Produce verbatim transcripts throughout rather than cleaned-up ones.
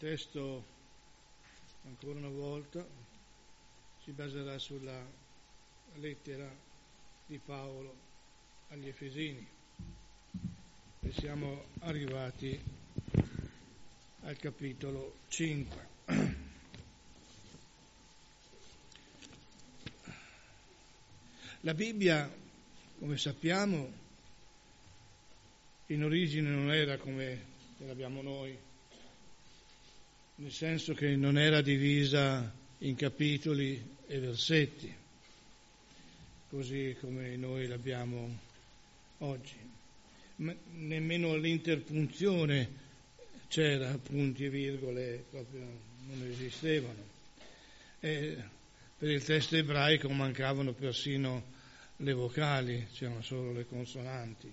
testo, ancora una volta, si baserà sulla lettera di Paolo agli Efesini e siamo arrivati al capitolo cinque. La Bibbia, come sappiamo, in origine non era come l'abbiamo noi, nel senso che non era divisa in capitoli e versetti, così come noi l'abbiamo oggi. Ma nemmeno l'interpunzione c'era, punti e virgole proprio non esistevano. E per il testo ebraico mancavano persino le vocali, c'erano solo le consonanti.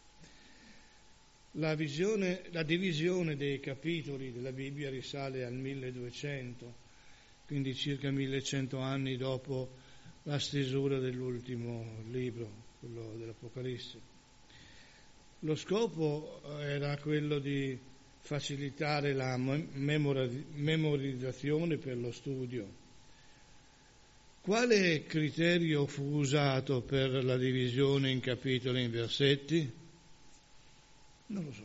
La, visione, la divisione dei capitoli della Bibbia risale al milleduecento, quindi circa millecento anni dopo la stesura dell'ultimo libro, quello dell'Apocalisse. Lo scopo era quello di facilitare la memorizzazione per lo studio. Quale criterio fu usato per la divisione in capitoli e in versetti? Non lo so.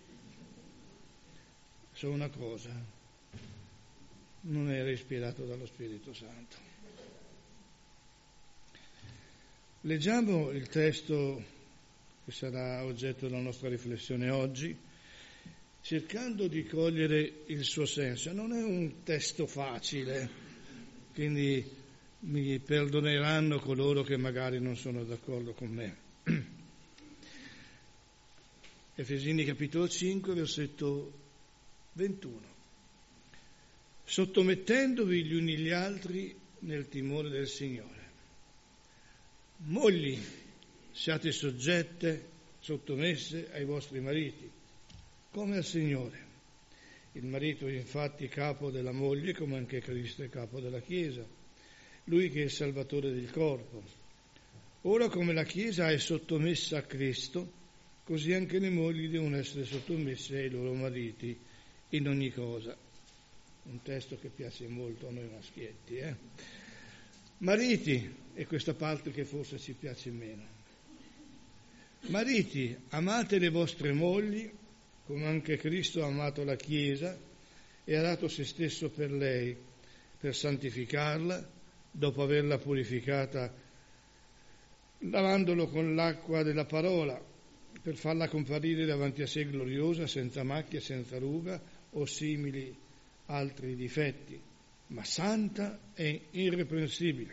So una cosa, non era ispirato dallo Spirito Santo. Leggiamo il testo che sarà oggetto della nostra riflessione oggi, cercando di cogliere il suo senso. Non è un testo facile, quindi mi perdoneranno coloro che magari non sono d'accordo con me. Efesini capitolo cinque, versetto ventuno. Sottomettendovi gli uni gli altri nel timore del Signore. Mogli, siate soggette, sottomesse ai vostri mariti, come al Signore. Il marito è infatti capo della moglie, come anche Cristo è capo della Chiesa, lui che è il Salvatore del corpo. Ora come la Chiesa è sottomessa a Cristo, così anche le mogli devono essere sottomesse ai loro mariti in ogni cosa. Un testo che piace molto a noi maschietti. Eh? Mariti, e questa parte che forse ci piace meno. Mariti, amate le vostre mogli, come anche Cristo ha amato la Chiesa e ha dato se stesso per lei, per santificarla, dopo averla purificata, lavandolo con l'acqua della parola, per farla comparire davanti a sé gloriosa, senza macchia, senza ruga o simili altri difetti, ma santa e irreprensibile.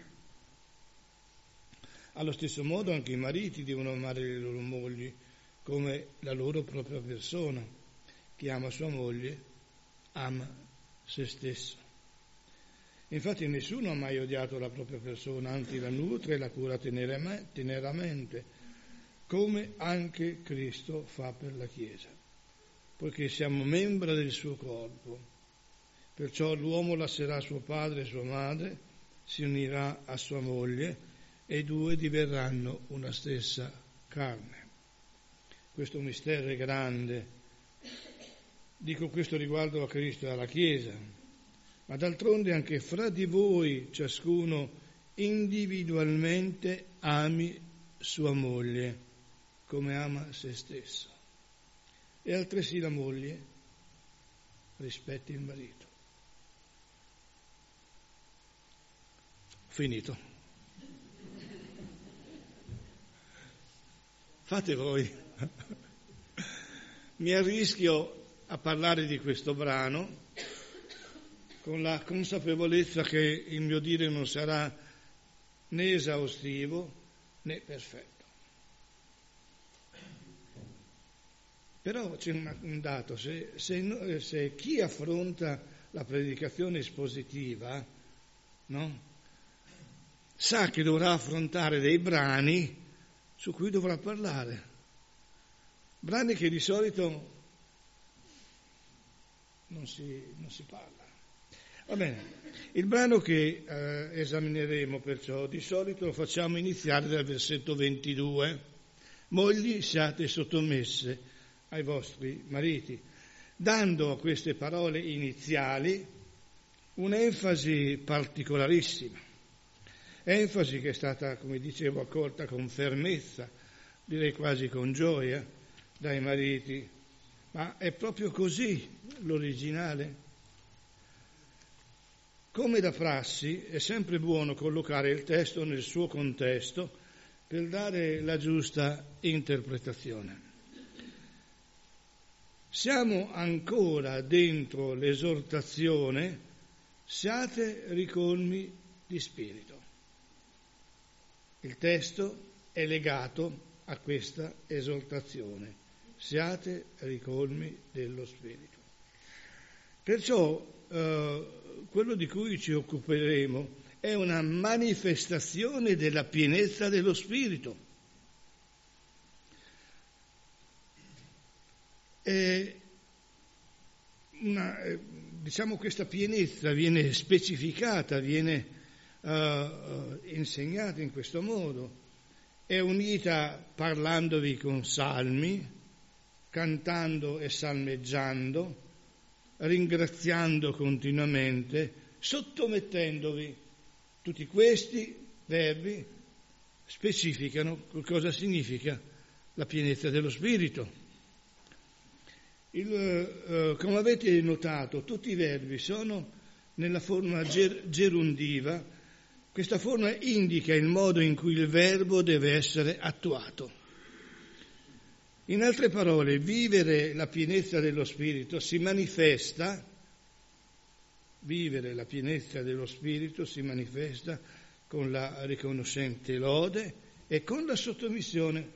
Allo stesso modo anche i mariti devono amare le loro mogli come la loro propria persona. Chi ama sua moglie ama se stesso. Infatti nessuno ha mai odiato la propria persona, anzi la nutre e la cura teneramente, come anche Cristo fa per la Chiesa, poiché siamo membra del suo corpo. Perciò l'uomo lascerà suo padre e sua madre, si unirà a sua moglie e i due diverranno una stessa carne. Questo mistero è grande. Dico questo riguardo a Cristo e alla Chiesa, ma d'altronde anche fra di voi ciascuno individualmente ami sua moglie come ama se stesso, e altresì la moglie rispetti il marito. Finito. Fate voi. Mi arrischio a parlare di questo brano con la consapevolezza che il mio dire non sarà né esaustivo né perfetto. Però c'è un dato, se, se, se chi affronta la predicazione espositiva, no, sa che dovrà affrontare dei brani su cui dovrà parlare, brani che di solito non si, non si parla. Va bene, il brano che eh, esamineremo perciò di solito lo facciamo iniziare dal versetto ventidue. Mogli, siate sottomesse ai vostri mariti. dando a queste parole iniziali un'enfasi particolarissima, enfasi che è stata, come dicevo, accolta con fermezza, direi quasi con gioia, dai mariti. Ma è proprio così l'originale? Come da prassi è sempre buono collocare il testo nel suo contesto per dare la giusta interpretazione. Siamo ancora dentro l'esortazione: siate ricolmi di spirito. Il testo è legato a questa esortazione: siate ricolmi dello spirito. Perciò eh, quello di cui ci occuperemo è una manifestazione della pienezza dello spirito. E una, diciamo, questa pienezza viene specificata, viene uh, insegnata in questo modo. È unita parlandovi con salmi, cantando e salmeggiando, ringraziando continuamente, sottomettendovi. Tutti questi verbi specificano cosa significa la pienezza dello spirito. Il, eh, come avete notato, tutti i verbi sono nella forma ger- gerundiva. Questa forma indica il modo in cui il verbo deve essere attuato. In altre parole, vivere la pienezza dello Spirito si manifesta, vivere la pienezza dello Spirito si manifesta con la riconoscente lode e con la sottomissione.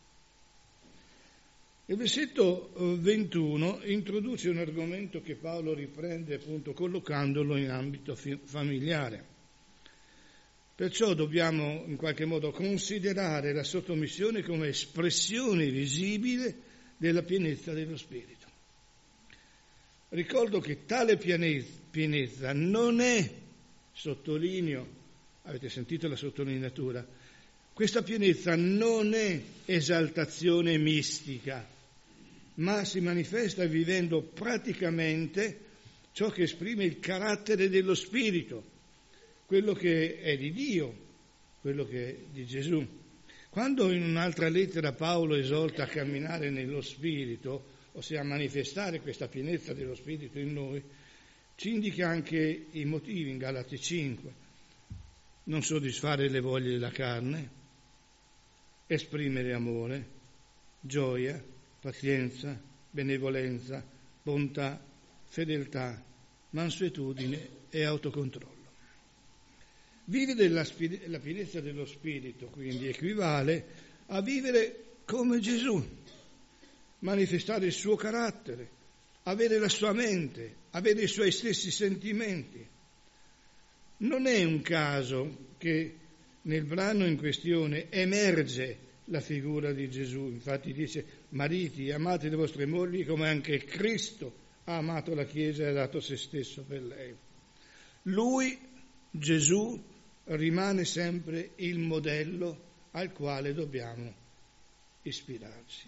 Il versetto ventuno introduce un argomento che Paolo riprende appunto collocandolo in ambito familiare. Perciò dobbiamo in qualche modo considerare la sottomissione come espressione visibile della pienezza dello Spirito. Ricordo che tale pienezza non è, sottolineo, avete sentito la sottolineatura, questa pienezza non è esaltazione mistica, ma si manifesta vivendo praticamente ciò che esprime il carattere dello Spirito, quello che è di Dio, quello che è di Gesù. Quando in un'altra lettera Paolo esorta a camminare nello Spirito, ossia a manifestare questa pienezza dello Spirito in noi, ci indica anche i motivi in Galati cinque. Non soddisfare le voglie della carne, esprimere amore, gioia, pazienza, benevolenza, bontà, fedeltà, mansuetudine e autocontrollo. Vivere la, spir- la pienezza dello Spirito, quindi, equivale a vivere come Gesù, manifestare il suo carattere, avere la sua mente, avere i suoi stessi sentimenti. Non è un caso che nel brano in questione emerge la figura di Gesù. Infatti dice: mariti, amate le vostre mogli come anche Cristo ha amato la Chiesa e ha dato se stesso per lei. Lui, Gesù, rimane sempre il modello al quale dobbiamo ispirarci.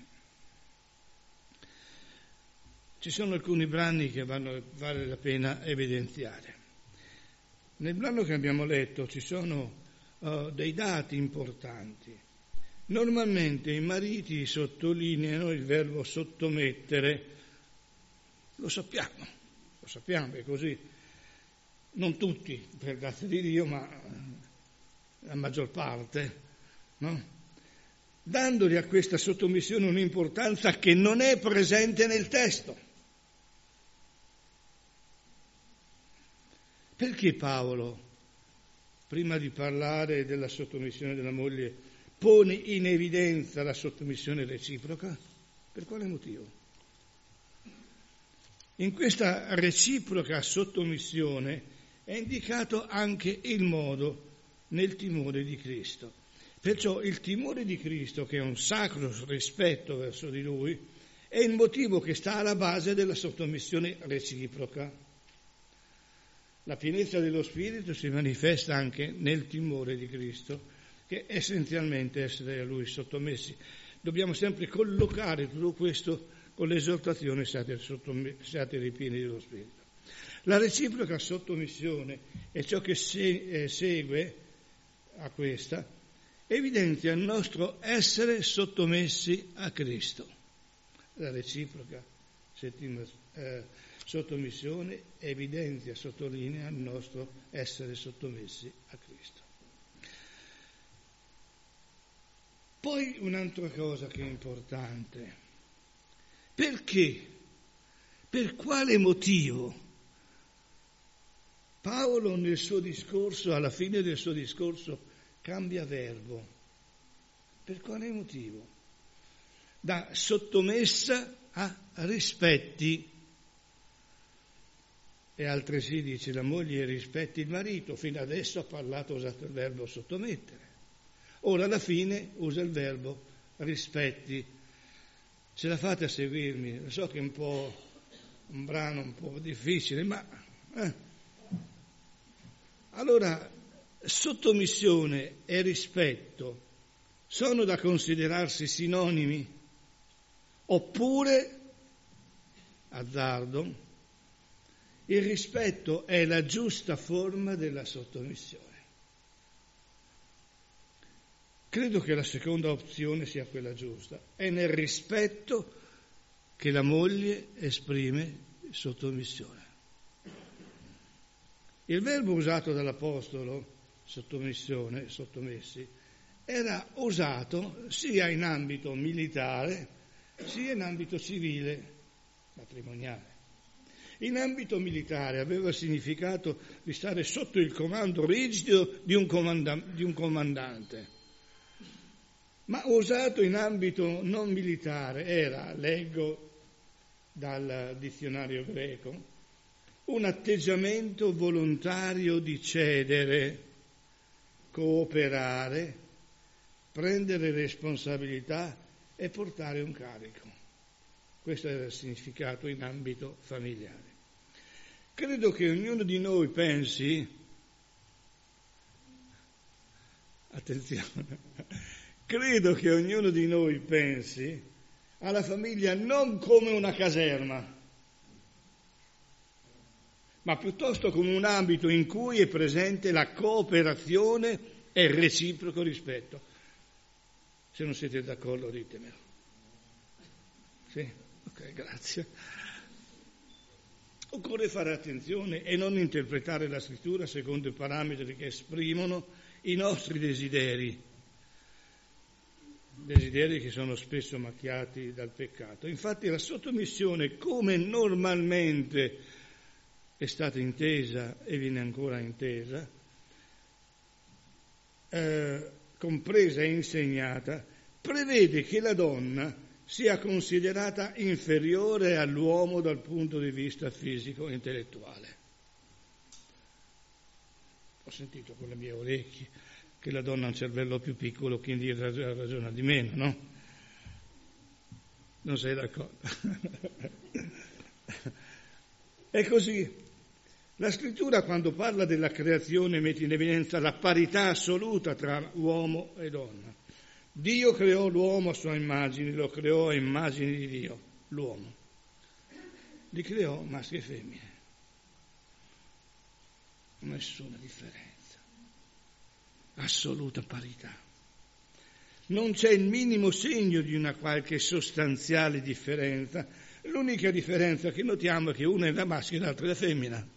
Ci sono alcuni brani che vanno, vale la pena evidenziare. Nel brano che abbiamo letto ci sono uh, dei dati importanti. Normalmente i mariti sottolineano il verbo sottomettere, lo sappiamo, lo sappiamo, è così. Non tutti, per grazia di Dio, ma la maggior parte, no? Dandogli a questa sottomissione un'importanza che non è presente nel testo. Perché Paolo, prima di parlare della sottomissione della moglie, pone in evidenza la sottomissione reciproca? Per quale motivo? In questa reciproca sottomissione è indicato anche il modo nel timore di Cristo. Perciò il timore di Cristo, che è un sacro rispetto verso di Lui, è il motivo che sta alla base della sottomissione reciproca. La pienezza dello Spirito si manifesta anche nel timore di Cristo, che è essenzialmente essere a Lui sottomessi. Dobbiamo sempre collocare tutto questo con l'esortazione siate, siate ripieni dello Spirito. La reciproca sottomissione è ciò che se, eh, segue a questa, evidenzia il nostro essere sottomessi a Cristo. La reciproca settima, eh, sottomissione evidenzia, sottolinea il nostro essere sottomessi a Cristo. Poi un'altra cosa che è importante: perché, per quale motivo Paolo nel suo discorso, alla fine del suo discorso, cambia verbo? Per quale motivo? Da sottomessa a rispetti. E altresì dice: la moglie rispetti il marito. Fino adesso ha parlato, ha usato il verbo sottomettere. Ora alla fine usa il verbo rispetti. Ce la fate a seguirmi? Lo so che è un po' un brano un po' difficile, ma eh. Allora, sottomissione e rispetto sono da considerarsi sinonimi? Oppure, azzardo, il rispetto è la giusta forma della sottomissione? Credo che la seconda opzione sia quella giusta. È nel rispetto che la moglie esprime sottomissione. Il verbo usato dall'Apostolo, sottomissione, sottomessi, era usato sia in ambito militare sia in ambito civile, matrimoniale. In ambito militare aveva il significato di stare sotto il comando rigido di un, comanda- di un comandante. Ma usato in ambito non militare era, leggo dal dizionario greco, un atteggiamento volontario di cedere, cooperare, prendere responsabilità e portare un carico. Questo era il significato in ambito familiare. Credo che ognuno di noi pensi, attenzione, credo che ognuno di noi pensi alla famiglia non come una caserma, ma piuttosto come un ambito in cui è presente la cooperazione e il reciproco rispetto. Se non siete d'accordo ditemelo. Sì? Ok, grazie. Occorre fare attenzione e non interpretare la scrittura secondo i parametri che esprimono i nostri desideri, desideri che sono spesso macchiati dal peccato. Infatti la sottomissione, come normalmente è stata intesa e viene ancora intesa, eh, compresa e insegnata, prevede che la donna sia considerata inferiore all'uomo dal punto di vista fisico e intellettuale. Ho sentito con le mie orecchie che la donna ha un cervello più piccolo, quindi ragiona di meno, no? Non sei d'accordo? È così. La scrittura, quando parla della creazione, mette in evidenza la parità assoluta tra uomo e donna. Dio creò l'uomo a sua immagine, lo creò a immagine di Dio, l'uomo. Li creò maschi e femmine. Nessuna differenza. Assoluta parità. Non c'è il minimo segno di una qualche sostanziale differenza. L'unica differenza che notiamo è che una è la maschio e l'altra è la femmina.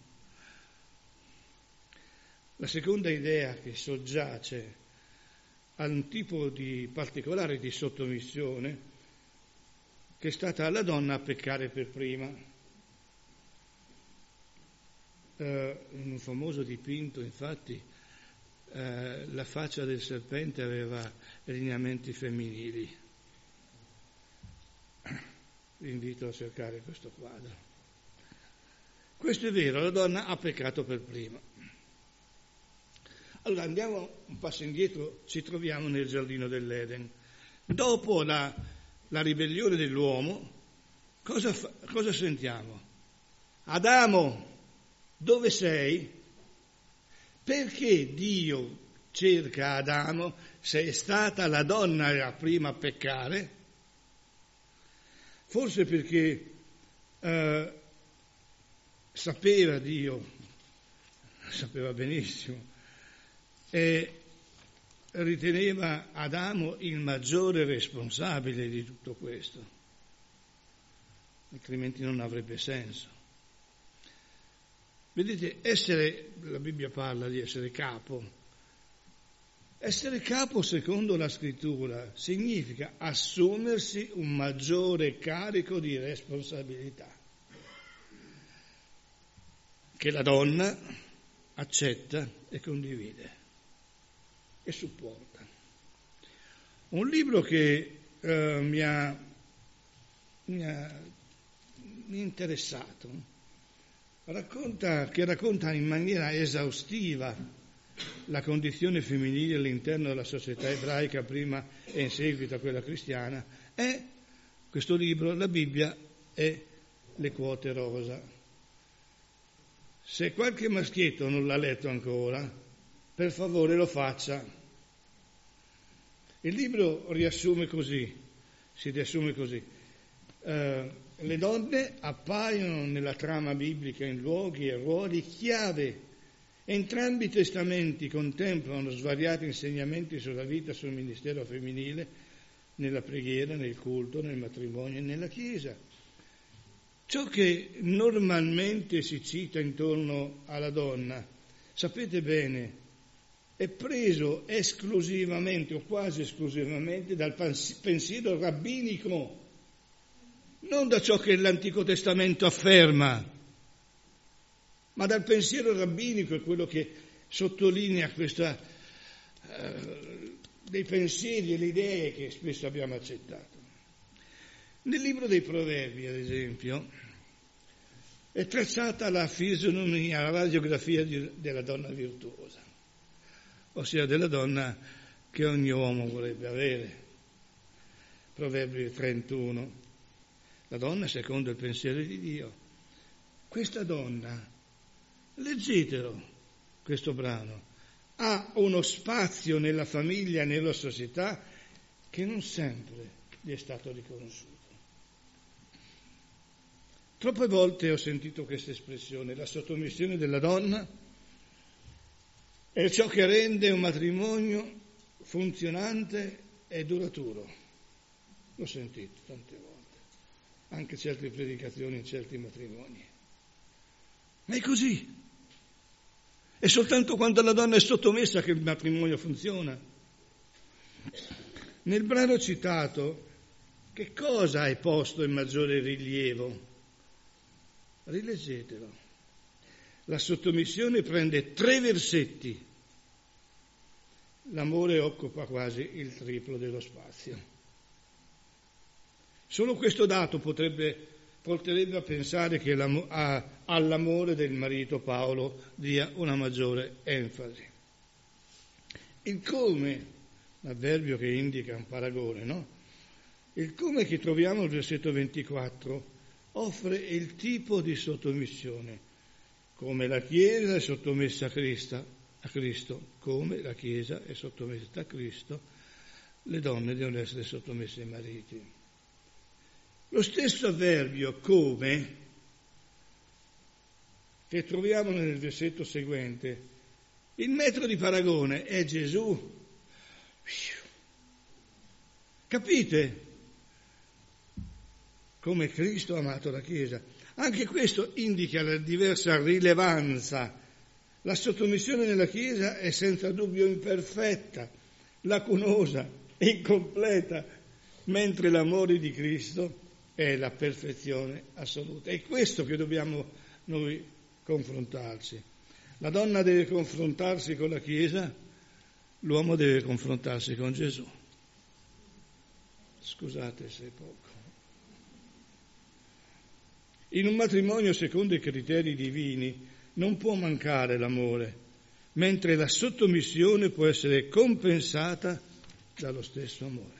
La seconda idea che soggiace a un tipo di particolare di sottomissione che è stata alla donna a peccare per prima. Eh, in un famoso dipinto, infatti, eh, la faccia del serpente aveva lineamenti femminili. Vi invito a cercare questo quadro. Questo è vero, la donna ha peccato per prima. Allora andiamo un passo indietro, ci troviamo nel giardino dell'Eden. Dopo la, la ribellione dell'uomo, cosa, fa, cosa sentiamo? Adamo, dove sei? Perché Dio cerca Adamo se è stata la donna la prima a peccare? forse perché eh, sapeva Dio, sapeva benissimo, e riteneva Adamo il maggiore responsabile di tutto questo, altrimenti non avrebbe senso. Vedete, essere, la Bibbia parla di essere capo. Essere capo, secondo la Scrittura, significa assumersi un maggiore carico di responsabilità che la donna accetta e condivide e supporta. Un libro che eh, mi ha, mi ha mi è interessato, racconta, che racconta in maniera esaustiva la condizione femminile all'interno della società ebraica prima e in seguito a quella cristiana, è questo libro, La Bibbia e le quote rosa. Se qualche maschietto non l'ha letto ancora, per favore lo faccia. Il libro riassume così, si riassume così. Eh, le donne appaiono nella trama biblica in luoghi e ruoli chiave. Entrambi i testamenti contemplano svariati insegnamenti sulla vita e sul ministero femminile, nella preghiera, nel culto, nel matrimonio e nella Chiesa. Ciò che normalmente si cita intorno alla donna, sapete bene, è preso esclusivamente o quasi esclusivamente dal pensiero rabbinico, non da ciò che l'Antico Testamento afferma, ma dal pensiero rabbinico, è quello che sottolinea questa, eh, dei pensieri e le idee che spesso abbiamo accettato. Nel libro dei Proverbi, ad esempio, è tracciata la fisionomia, la radiografia di, della donna virtuosa, ossia della donna che ogni uomo vorrebbe avere. Proverbi trentuno. La donna secondo il pensiero di Dio. Questa donna, leggetelo questo brano, ha uno spazio nella famiglia, nella società, che non sempre gli è stato riconosciuto. Troppe volte ho sentito questa espressione: la sottomissione della donna è ciò che rende un matrimonio funzionante e duraturo. L'ho sentito tante volte, anche certe predicazioni in certi matrimoni. Ma è così. È soltanto quando la donna è sottomessa che il matrimonio funziona. Nel brano citato, che cosa è posto in maggiore rilievo? Rileggetelo. La sottomissione prende tre versetti. L'amore occupa quasi il triplo dello spazio. Solo questo dato potrebbe, porterebbe a pensare che a, all'amore del marito Paolo dia una maggiore enfasi. Il come, l'avverbio che indica un paragone, no? Il come che troviamo al versetto ventiquattro offre il tipo di sottomissione, come la Chiesa è sottomessa a Cristo, a Cristo, come la Chiesa è sottomessa a Cristo, le donne devono essere sottomesse ai mariti. Lo stesso avverbio come che troviamo nel versetto seguente, il metro di paragone è Gesù. Capite? Come Cristo ha amato la Chiesa. Anche questo indica la diversa rilevanza. La sottomissione nella Chiesa è senza dubbio imperfetta, lacunosa, incompleta, mentre l'amore di Cristo è la perfezione assoluta. È questo che dobbiamo noi confrontarci. La donna deve confrontarsi con la Chiesa, l'uomo deve confrontarsi con Gesù. Scusate se è poco. In un matrimonio secondo i criteri divini non può mancare l'amore, mentre la sottomissione può essere compensata dallo stesso amore.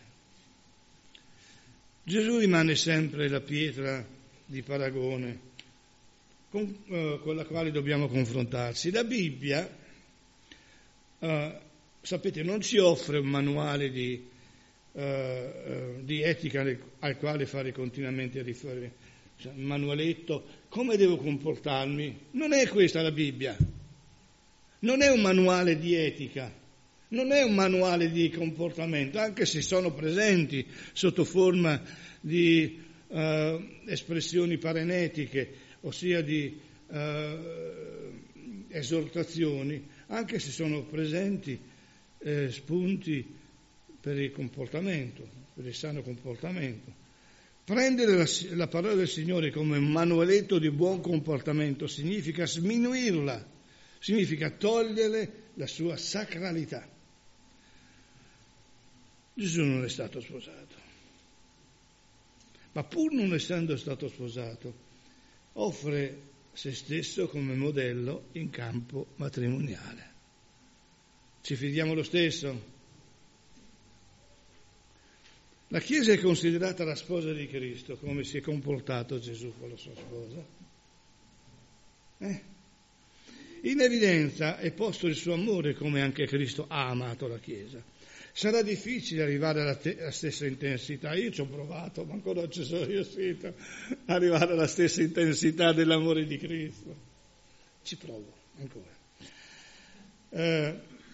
Gesù rimane sempre la pietra di paragone con, uh, con la quale dobbiamo confrontarsi. La Bibbia, uh, sapete, non ci offre un manuale di eh, eh, di etica al quale fare continuamente riferimento. Cioè, un manualetto, come devo comportarmi? Non è questa la Bibbia, non è un manuale di etica, non è un manuale di comportamento, anche se sono presenti sotto forma di eh, espressioni parenetiche, ossia di eh, esortazioni, anche se sono presenti eh, spunti per il comportamento, per il sano comportamento. Prendere la, la parola del Signore come un manualetto di buon comportamento significa sminuirla, significa togliere la sua sacralità. Gesù non è stato sposato, ma pur non essendo stato sposato, offre se stesso come modello in campo matrimoniale. Ci fidiamo lo stesso? La Chiesa è considerata la sposa di Cristo, come si è comportato Gesù con la sua sposa. Eh? In evidenza è posto il suo amore, come anche Cristo ha amato la Chiesa. Sarà difficile arrivare alla, te- alla stessa intensità, io ci ho provato, ma ancora non ci sono riuscito, arrivare alla stessa intensità dell'amore di Cristo. Ci provo ancora. Eh,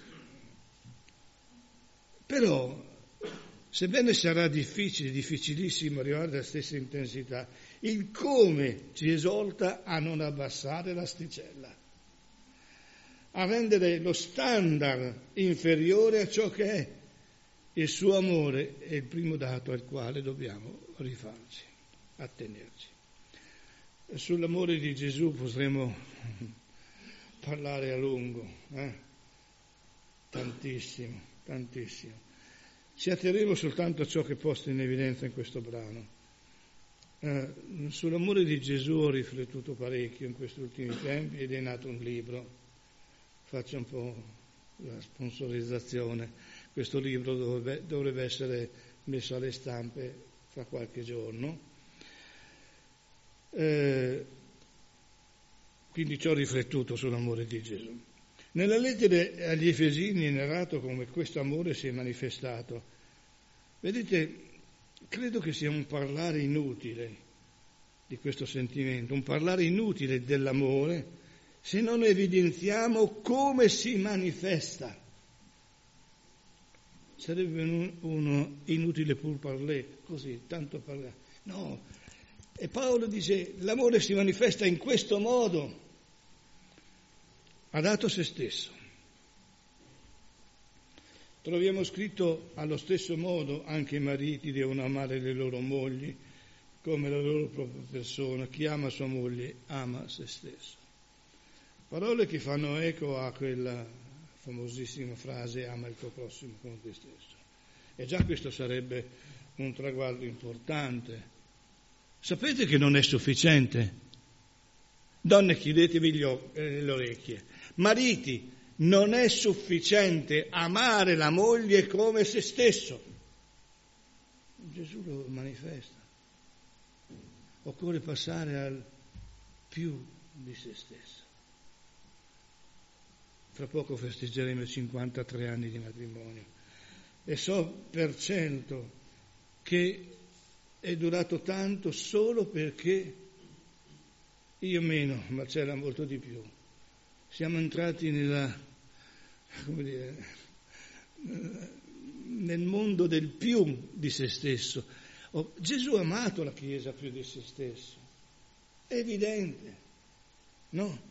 però, sebbene sarà difficile, difficilissimo arrivare alla stessa intensità, il come ci esorta a non abbassare l'asticella, a rendere lo standard inferiore a ciò che è. Il suo amore è il primo dato al quale dobbiamo rifarci, attenerci. Sull'amore di Gesù potremo parlare a lungo, eh? tantissimo, tantissimo. Ci atterremo soltanto a ciò che è posto in evidenza in questo brano. Eh, sull'amore di Gesù ho riflettuto parecchio in questi ultimi tempi ed è nato un libro. Faccio un po' la sponsorizzazione. Questo libro dovrebbe, dovrebbe essere messo alle stampe fra qualche giorno. Eh, quindi ci ho riflettuto sull'amore di Gesù. Nella lettera agli Efesini è narrato come questo amore si è manifestato. Vedete, credo che sia un parlare inutile di questo sentimento, un parlare inutile dell'amore se non evidenziamo come si manifesta. Sarebbe un, uno inutile pur parler, così, tanto parlare. No, e Paolo dice, l'amore si manifesta in questo modo. Ha dato se stesso. Troviamo scritto allo stesso modo anche i mariti devono amare le loro mogli come la loro propria persona. Chi ama sua moglie ama se stesso. Parole che fanno eco a quella famosissima frase ama il tuo prossimo come te stesso. E già questo sarebbe un traguardo importante. Sapete che non è sufficiente? Donne, chiudetevi gli occhi, eh, le orecchie. Mariti, non è sufficiente amare la moglie come se stesso. Gesù lo manifesta. Occorre passare al più di se stesso. Fra poco festeggeremo cinquantatré anni di matrimonio e so per certo che è durato tanto solo perché io meno, Marcella molto di più. Siamo entrati nella, come dire, nel mondo del più di se stesso. Oh, Gesù ha amato la Chiesa più di se stesso. È evidente, no?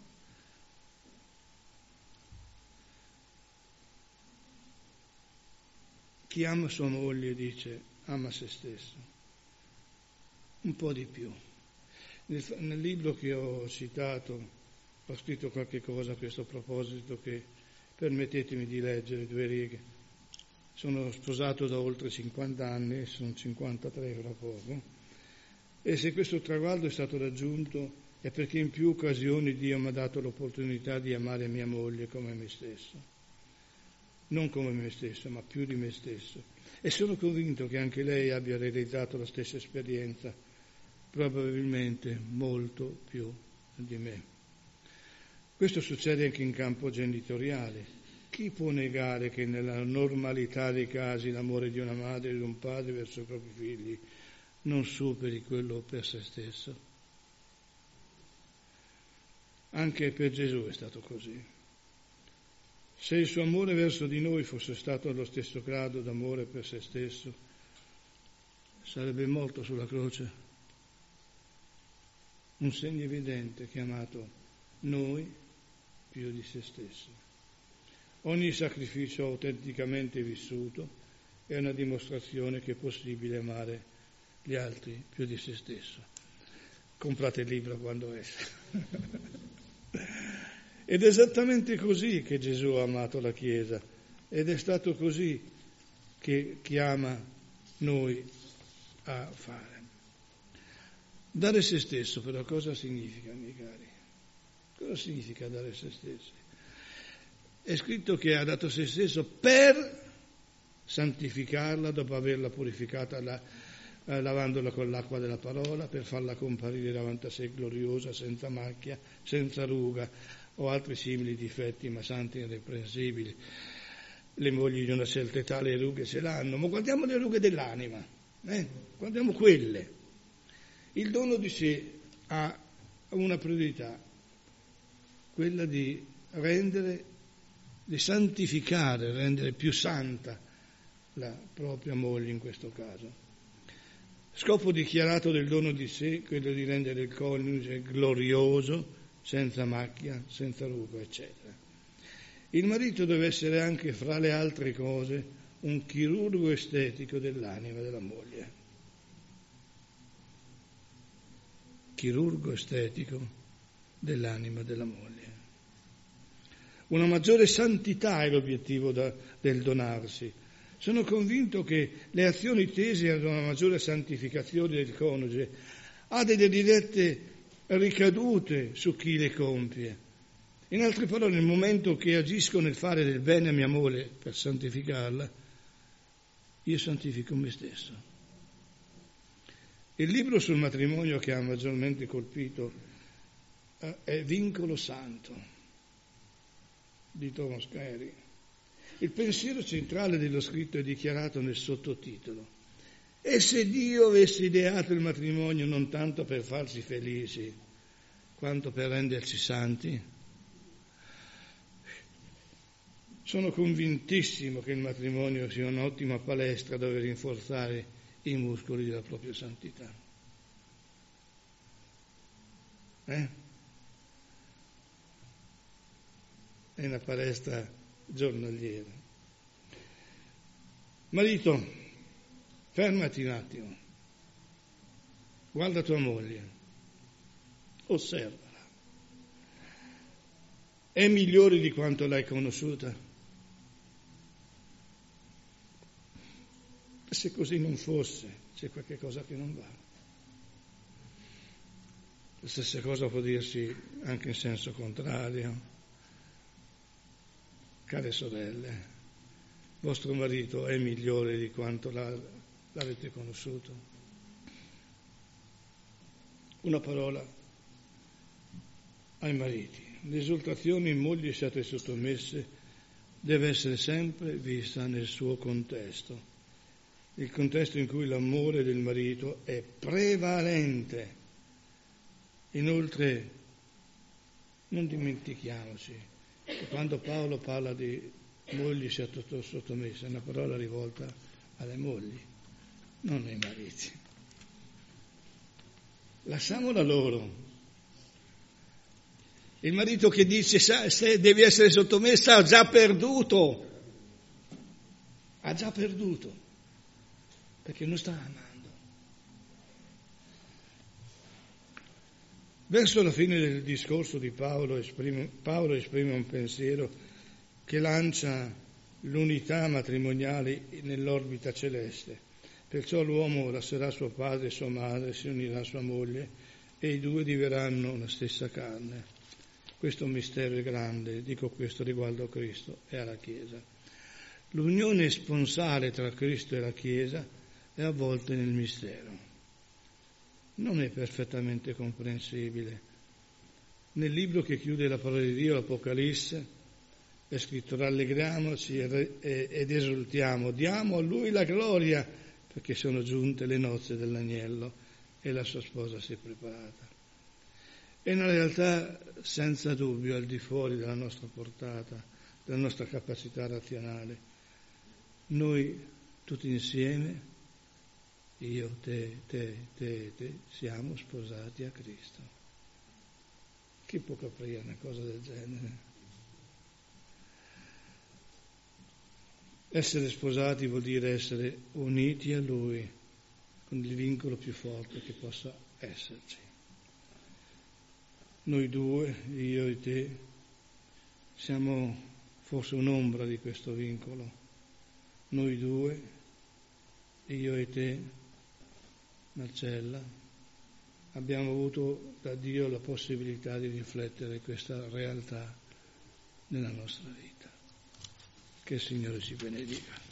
Chi ama sua moglie, dice, ama se stesso. Un po' di più. Nel, nel libro che ho citato ho scritto qualche cosa a questo proposito che permettetemi di leggere due righe. Sono sposato da oltre cinquanta anni, sono cinquantatré fra poco, e se questo traguardo è stato raggiunto è perché in più occasioni Dio mi ha dato l'opportunità di amare mia moglie come me stesso. Non come me stesso, ma più di me stesso. E sono convinto che anche lei abbia realizzato la stessa esperienza, probabilmente molto più di me. Questo succede anche in campo genitoriale. Chi può negare che nella normalità dei casi l'amore di una madre e di un padre verso i propri figli non superi quello per se stesso? Anche per Gesù è stato così. Se il suo amore verso di noi fosse stato allo stesso grado d'amore per se stesso, sarebbe morto sulla croce. Un segno evidente che ha amato noi più di se stesso. Ogni sacrificio autenticamente vissuto è una dimostrazione che è possibile amare gli altri più di se stesso. Comprate il libro quando esce. Ed è esattamente così che Gesù ha amato la Chiesa, ed è stato così che chiama noi a fare. Dare se stesso però cosa significa, miei cari? Cosa significa dare se stessi? È scritto che ha dato se stesso per santificarla dopo averla purificata la, eh, lavandola con l'acqua della parola, per farla comparire davanti a sé gloriosa, senza macchia, senza ruga o altri simili difetti, ma santi e irreprensibili. Le mogli di una certa età le rughe ce l'hanno, ma guardiamo le rughe dell'anima, eh? guardiamo quelle. Il dono di sé ha una priorità, quella di rendere, di santificare, rendere più santa la propria moglie in questo caso. Scopo dichiarato del dono di sé, quello di rendere il coniuge glorioso, senza macchia, senza ruga, eccetera. Il marito deve essere anche, fra le altre cose, un chirurgo estetico dell'anima della moglie. Chirurgo estetico dell'anima della moglie. Una maggiore santità è l'obiettivo da, del donarsi. Sono convinto che le azioni tese ad una maggiore santificazione del coniuge ha delle dirette ricadute su chi le compie. In altre parole, nel momento che agisco nel fare del bene a mia moglie per santificarla, io santifico me stesso. Il libro sul matrimonio che ha maggiormente colpito è Vincolo Santo di Thomas Carey. Il pensiero centrale dello scritto è dichiarato nel sottotitolo: e se Dio avesse ideato il matrimonio non tanto per farci felici, quanto per renderci santi? Sono convintissimo che il matrimonio sia un'ottima palestra dove rinforzare i muscoli della propria santità. Eh? È una palestra giornaliera. Marito, fermati un attimo, guarda tua moglie, osservala. È migliore di quanto l'hai conosciuta? Se così non fosse, c'è qualche cosa che non va. La stessa cosa può dirsi anche in senso contrario. Care sorelle, vostro marito è migliore di quanto l'avete conosciuto? Una parola ai mariti. L'esortazione in mogli siate sottomesse deve essere sempre vista nel suo contesto, il contesto in cui l'amore del marito è prevalente. Inoltre, non dimentichiamoci che quando Paolo parla di mogli siate sottomesse, è una parola rivolta alle mogli, non ai mariti. Lasciamola loro. Il marito che dice se devi essere sottomessa ha già perduto, ha già perduto, perché non sta amando. Verso la fine del discorso di Paolo esprime, Paolo esprime un pensiero che lancia l'unità matrimoniale nell'orbita celeste. Perciò l'uomo lascerà suo padre e sua madre, si unirà a sua moglie e i due diventeranno una stessa carne. Questo mistero è grande, dico questo riguardo a Cristo e alla Chiesa. L'unione sponsale tra Cristo e la Chiesa è avvolta nel mistero. Non è perfettamente comprensibile. Nel libro che chiude la parola di Dio, l'Apocalisse, È scritto: rallegriamoci ed esultiamo, diamo a Lui la gloria, perché sono giunte le nozze dell'agnello e la sua sposa si è preparata. È una realtà senza dubbio al di fuori della nostra portata, della nostra capacità razionale. Noi tutti insieme, io, te, te, te, te, siamo sposati a Cristo. Chi può capire una cosa del genere? Essere sposati vuol dire essere uniti a Lui con il vincolo più forte che possa esserci. Noi due, io e te, siamo forse un'ombra di questo vincolo. Noi due, io e te, Marcella, abbiamo avuto da Dio la possibilità di riflettere questa realtà nella nostra vita. Che il Signore ci benedica.